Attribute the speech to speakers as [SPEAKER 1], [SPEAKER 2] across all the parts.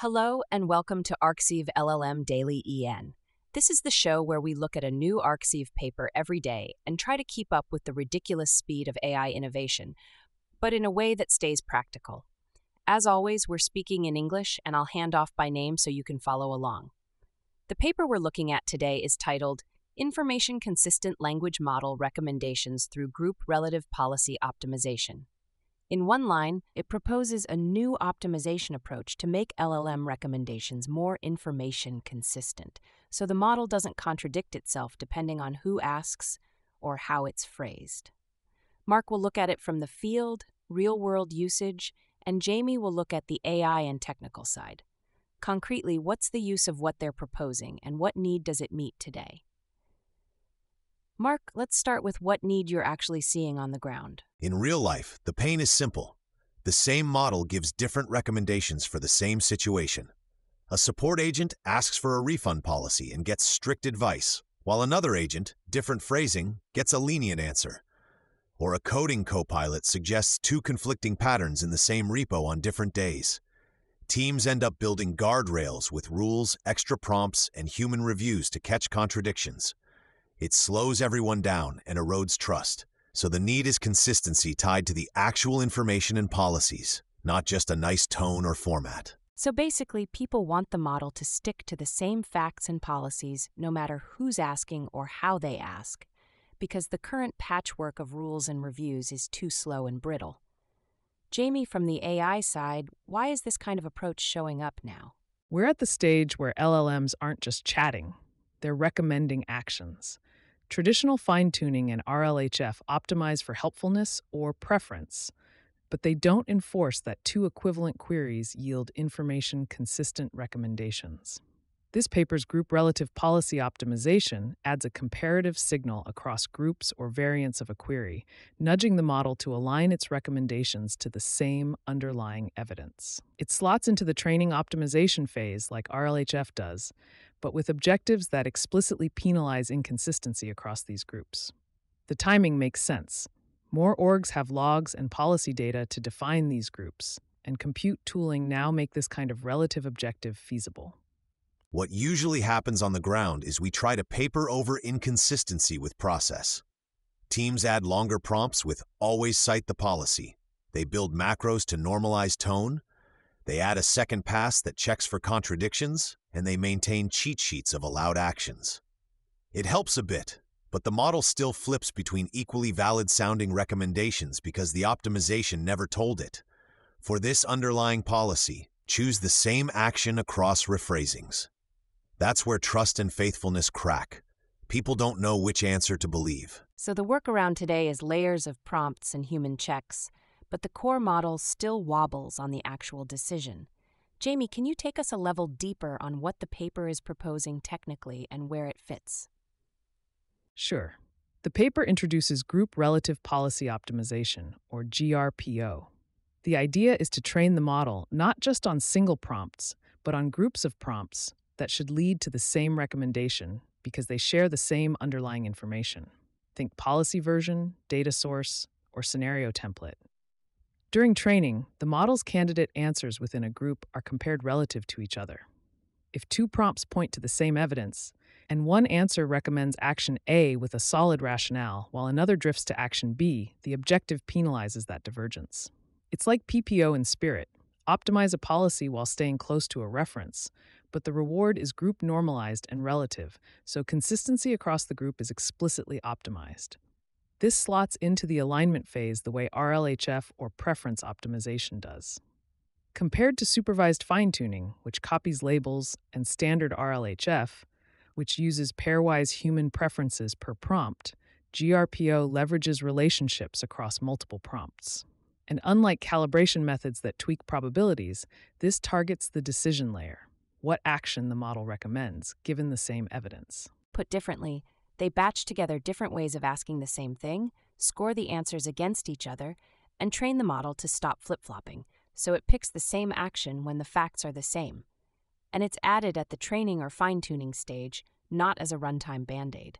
[SPEAKER 1] Hello and welcome to ArcSieve LLM Daily EN. This is the show where we look at a new ArcSieve paper every day and try to keep up with the ridiculous speed of AI innovation, but in a way that stays practical. As always, we're speaking in English, and I'll hand off by name so you can follow along. The paper we're looking at today is titled Information Consistent Language Model Recommendations Through Group Relative Policy Optimization. In one line, it proposes a new optimization approach to make LLM recommendations more information consistent, so the model doesn't contradict itself depending on who asks or how it's phrased. Mark will look at it from the field, real-world usage, and Jamie will look at the AI and technical side. Concretely, what's the use of what they're proposing, and what need does it meet today? Mark, let's start with what need you're actually seeing on the ground.
[SPEAKER 2] In real life, the pain is simple. The same model gives different recommendations for the same situation. A support agent asks for a refund policy and gets strict advice, while another agent, different phrasing, gets a lenient answer. Or a coding co-pilot suggests two conflicting patterns in the same repo on different days. Teams end up building guardrails with rules, extra prompts, and human reviews to catch contradictions. It slows everyone down and erodes trust. So the need is consistency tied to the actual information and policies, not just a nice tone or format.
[SPEAKER 1] So basically, people want the model to stick to the same facts and policies no matter who's asking or how they ask, because the current patchwork of rules and reviews is too slow and brittle. Jamie, from the AI side, why is this kind of approach showing up now?
[SPEAKER 3] We're at the stage where LLMs aren't just chatting, they're recommending actions. Traditional fine-tuning and RLHF optimize for helpfulness or preference, but they don't enforce that two equivalent queries yield information-consistent recommendations. This paper's group relative policy optimization adds a comparative signal across groups or variants of a query, nudging the model to align its recommendations to the same underlying evidence. It slots into the training optimization phase like RLHF does, but with objectives that explicitly penalize inconsistency across these groups. The timing makes sense. More orgs have logs and policy data to define these groups, and compute tooling now make this kind of relative objective feasible.
[SPEAKER 2] What usually happens on the ground is we try to paper over inconsistency with process. Teams add longer prompts with always cite the policy. They build macros to normalize tone. They add a second pass that checks for contradictions, and they maintain cheat sheets of allowed actions. It helps a bit, but the model still flips between equally valid-sounding recommendations because the optimization never told it. For this underlying policy, choose the same action across rephrasings. That's where trust and faithfulness crack. People don't know which answer to believe.
[SPEAKER 1] So the workaround today is layers of prompts and human checks, but the core model still wobbles on the actual decision. Jamie, can you take us a level deeper on what the paper is proposing technically and where it fits?
[SPEAKER 3] Sure. The paper introduces Group Relative Policy Optimization, or GRPO. The idea is to train the model not just on single prompts, but on groups of prompts that should lead to the same recommendation because they share the same underlying information. Think policy version, data source, or scenario template. During training, the model's candidate answers within a group are compared relative to each other. If two prompts point to the same evidence, and one answer recommends action A with a solid rationale, while another drifts to action B, the objective penalizes that divergence. It's like PPO in spirit. Optimize a policy while staying close to a reference, but the reward is group normalized and relative, so consistency across the group is explicitly optimized. This slots into the alignment phase the way RLHF or preference optimization does. Compared to supervised fine-tuning, which copies labels, and standard RLHF, which uses pairwise human preferences per prompt, GRPO leverages relationships across multiple prompts. And unlike calibration methods that tweak probabilities, this targets the decision layer, what action the model recommends, given the same evidence.
[SPEAKER 1] Put differently, they batch together different ways of asking the same thing, score the answers against each other, and train the model to stop flip-flopping, so it picks the same action when the facts are the same. And it's added at the training or fine-tuning stage, not as a runtime band-aid.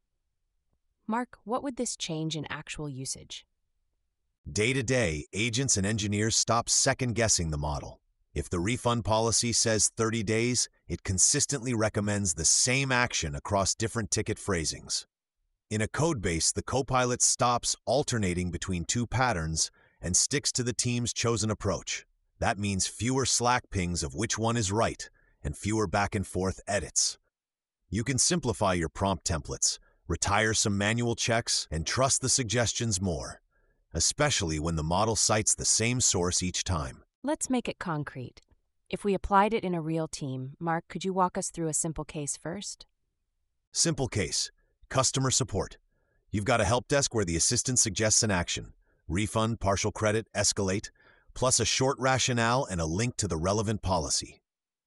[SPEAKER 1] Mark, what would this change in actual usage?
[SPEAKER 2] Day to day, agents and engineers stop second-guessing the model. If the refund policy says 30 days, it consistently recommends the same action across different ticket phrasings. In a codebase, the Copilot stops alternating between two patterns and sticks to the team's chosen approach. That means fewer Slack pings of which one is right and fewer back-and-forth edits. You can simplify your prompt templates, retire some manual checks, and trust the suggestions more, especially when the model cites the same source each time.
[SPEAKER 1] Let's make it concrete. If we applied it in a real team, Mark, could you walk us through a simple case first?
[SPEAKER 2] Simple case. Customer support. You've got a help desk where the assistant suggests an action. Refund, partial credit, escalate, plus a short rationale and a link to the relevant policy.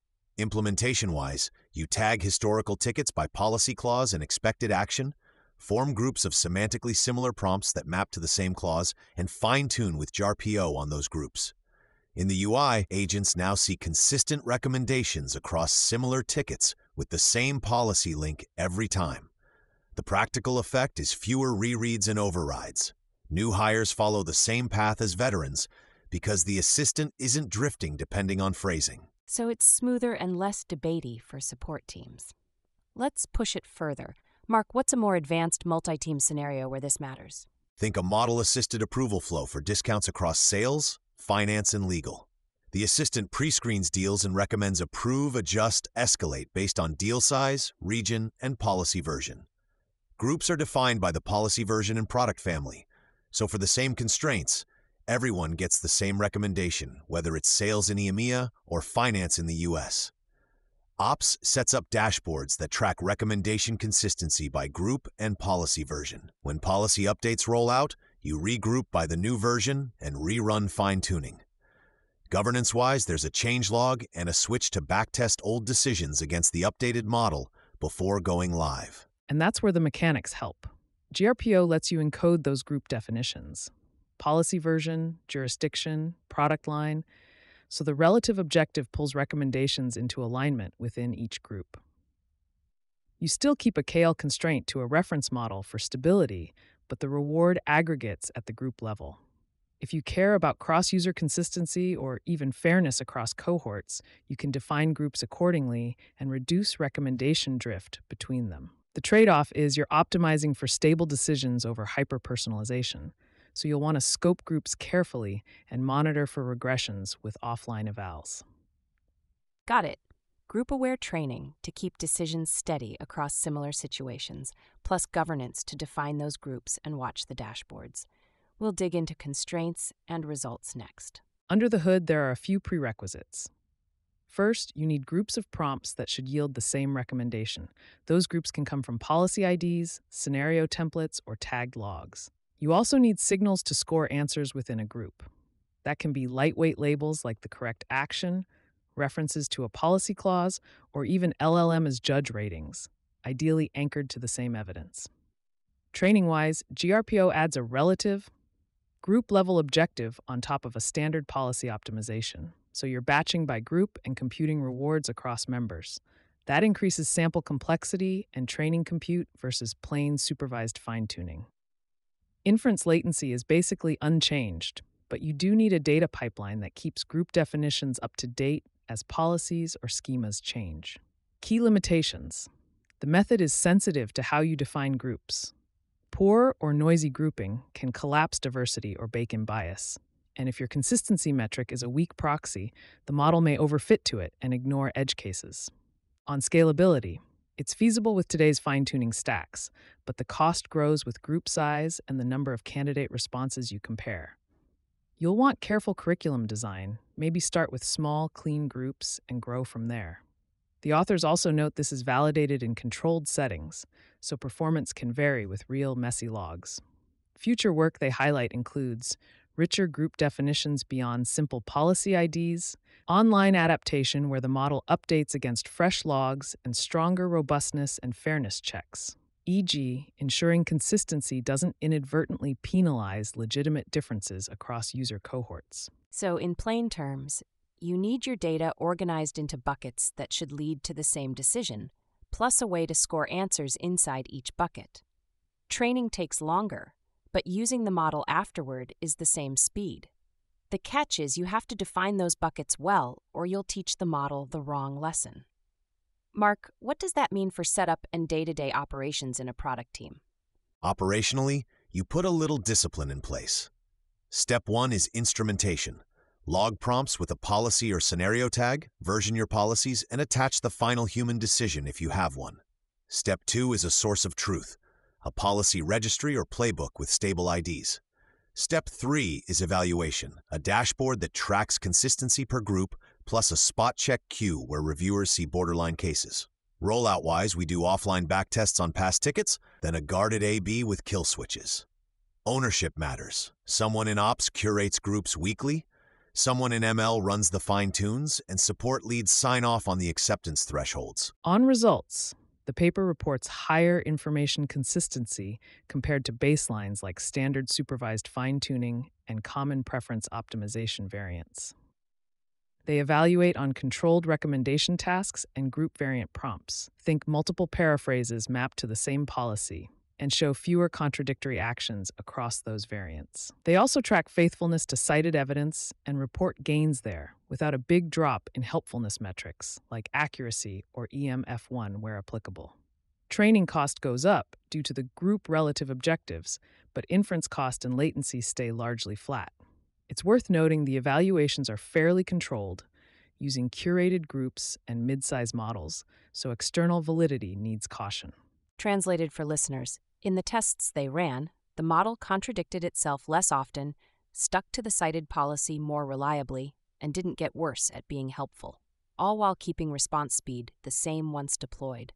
[SPEAKER 2] Implementation-wise, you tag historical tickets by policy clause and expected action, form groups of semantically similar prompts that map to the same clause, and fine-tune with JARPO on those groups. In the UI, agents now see consistent recommendations across similar tickets with the same policy link every time. The practical effect is fewer rereads and overrides. New hires follow the same path as veterans because the assistant isn't drifting depending on phrasing.
[SPEAKER 1] So it's smoother and less debatey for support teams. Let's push it further. Mark, what's a more advanced multi-team scenario where this matters?
[SPEAKER 2] Think a model-assisted approval flow for discounts across sales, finance, and legal. The assistant pre-screens deals and recommends approve, adjust, escalate based on deal size, region, and policy version. Groups are defined by the policy version and product family, so for the same constraints, everyone gets the same recommendation, whether it's sales in EMEA or finance in the US. Ops sets up dashboards that track recommendation consistency by group and policy version. When policy updates roll out, you regroup by the new version and rerun fine-tuning. Governance-wise, there's a change log and a switch to backtest old decisions against the updated model before going live.
[SPEAKER 3] And that's where the mechanics help. GRPO lets you encode those group definitions: policy version, jurisdiction, product line, so the relative objective pulls recommendations into alignment within each group. You still keep a KL constraint to a reference model for stability, but the reward aggregates at the group level. If you care about cross-user consistency or even fairness across cohorts, you can define groups accordingly and reduce recommendation drift between them. The trade-off is you're optimizing for stable decisions over hyper-personalization, so you'll want to scope groups carefully and monitor for regressions with offline evals.
[SPEAKER 1] Got it. Group-aware training to keep decisions steady across similar situations, plus governance to define those groups and watch the dashboards. We'll dig into constraints and results next.
[SPEAKER 3] Under the hood, there are a few prerequisites. First, you need groups of prompts that should yield the same recommendation. Those groups can come from policy IDs, scenario templates, or tagged logs. You also need signals to score answers within a group. That can be lightweight labels like the correct action, references to a policy clause, or even LLM as judge ratings, ideally anchored to the same evidence. Training-wise, GRPO adds a relative, group-level objective on top of a standard policy optimization, so you're batching by group and computing rewards across members. That increases sample complexity and training compute versus plain supervised fine-tuning. Inference latency is basically unchanged, but you do need a data pipeline that keeps group definitions up to date as policies or schemas change. Key limitations. The method is sensitive to how you define groups. Poor or noisy grouping can collapse diversity or bake in bias. And if your consistency metric is a weak proxy, the model may overfit to it and ignore edge cases. On scalability, it's feasible with today's fine-tuning stacks, but the cost grows with group size and the number of candidate responses you compare. You'll want careful curriculum design, maybe start with small, clean groups and grow from there. The authors also note this is validated in controlled settings, so performance can vary with real messy logs. Future work they highlight includes richer group definitions beyond simple policy IDs, online adaptation where the model updates against fresh logs, and stronger robustness and fairness checks, e.g., ensuring consistency doesn't inadvertently penalize legitimate differences across user cohorts.
[SPEAKER 1] So, in plain terms, you need your data organized into buckets that should lead to the same decision, plus a way to score answers inside each bucket. Training takes longer, but using the model afterward is the same speed. The catch is you have to define those buckets well, or you'll teach the model the wrong lesson. Mark, what does that mean for setup and day-to-day operations in a product team?
[SPEAKER 2] Operationally, you put a little discipline in place. Step 1 is instrumentation. Log prompts with a policy or scenario tag, version your policies, and attach the final human decision if you have one. Step 2 is a source of truth, a policy registry or playbook with stable IDs. Step 3 is evaluation, a dashboard that tracks consistency per group, plus a spot check queue where reviewers see borderline cases. Rollout-wise, we do offline backtests on past tickets, then a guarded A/B with kill switches. Ownership matters. Someone in Ops curates groups weekly, someone in ML runs the fine-tunes, and support leads sign off on the acceptance thresholds.
[SPEAKER 3] On results, the paper reports higher information consistency compared to baselines like standard supervised fine-tuning and common preference optimization variants. They evaluate on controlled recommendation tasks and group variant prompts, think multiple paraphrases mapped to the same policy, and show fewer contradictory actions across those variants. They also track faithfulness to cited evidence and report gains there without a big drop in helpfulness metrics like accuracy or EMF1 where applicable. Training cost goes up due to the group relative objectives, but inference cost and latency stay largely flat. It's worth noting the evaluations are fairly controlled, using curated groups and mid-size models, so external validity needs caution.
[SPEAKER 1] Translated for listeners, in the tests they ran, the model contradicted itself less often, stuck to the cited policy more reliably, and didn't get worse at being helpful, all while keeping response speed the same once deployed.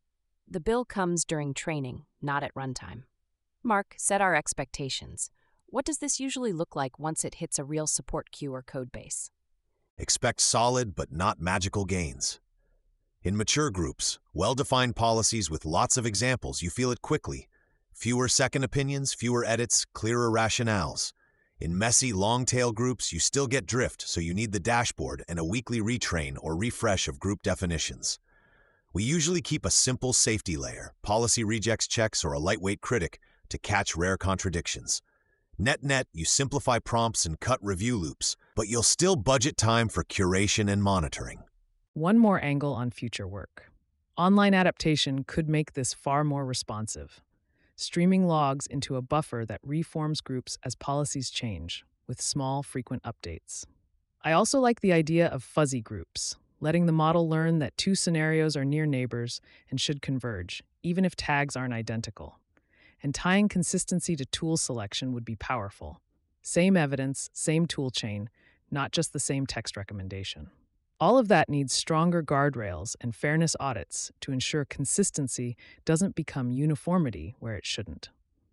[SPEAKER 1] The bill comes during training, not at runtime. Mark, set our expectations. What does this usually look like once it hits a real support queue or code base?
[SPEAKER 2] Expect solid but not magical gains. In mature groups, well-defined policies with lots of examples, you feel it quickly. Fewer second opinions, fewer edits, clearer rationales. In messy, long-tail groups, you still get drift, so you need the dashboard and a weekly retrain or refresh of group definitions. We usually keep a simple safety layer, policy rejects checks, or a lightweight critic to catch rare contradictions. Net-net, you simplify prompts and cut review loops, but you'll still budget time for curation and monitoring.
[SPEAKER 3] One more angle on future work. Online adaptation could make this far more responsive, streaming logs into a buffer that reforms groups as policies change, with small, frequent updates. I also like the idea of fuzzy groups, letting the model learn that two scenarios are near neighbors and should converge, even if tags aren't identical. And tying consistency to tool selection would be powerful. Same evidence, same tool chain, not just the same text recommendation. All of that needs stronger guardrails and fairness audits to ensure consistency doesn't become uniformity where it shouldn't.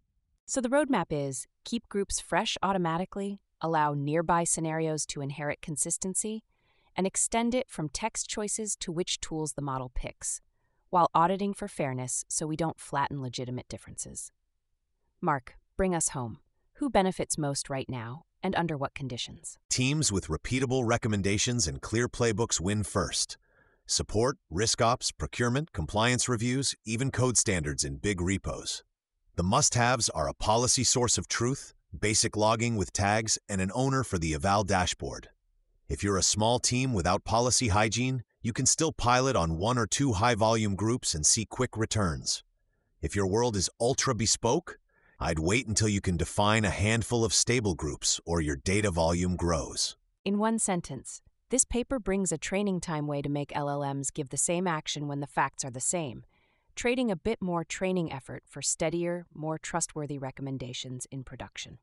[SPEAKER 1] So the roadmap is keep groups fresh automatically, allow nearby scenarios to inherit consistency, and extend it from text choices to which tools the model picks, while auditing for fairness so we don't flatten legitimate differences. Mark, bring us home. Who benefits most right now, and under what conditions?
[SPEAKER 2] Teams with repeatable recommendations and clear playbooks win first. Support, risk ops, procurement, compliance reviews, even code standards in big repos. The must-haves are a policy source of truth, basic logging with tags, and an owner for the eval dashboard. If you're a small team without policy hygiene, you can still pilot on 1 or 2 high-volume groups and see quick returns. If your world is ultra-bespoke, I'd wait until you can define a handful of stable groups or your data volume grows.
[SPEAKER 1] In one sentence, this paper brings a training time way to make LLMs give the same action when the facts are the same, trading a bit more training effort for steadier, more trustworthy recommendations in production.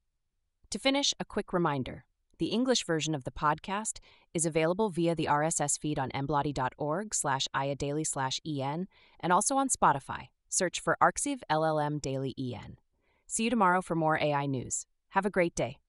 [SPEAKER 1] To finish, a quick reminder. The English version of the podcast is available via the RSS feed on embloty.org/iadaily/en and also on Spotify. Search for Arxiv LLM Daily EN. See you tomorrow for more AI news. Have a great day.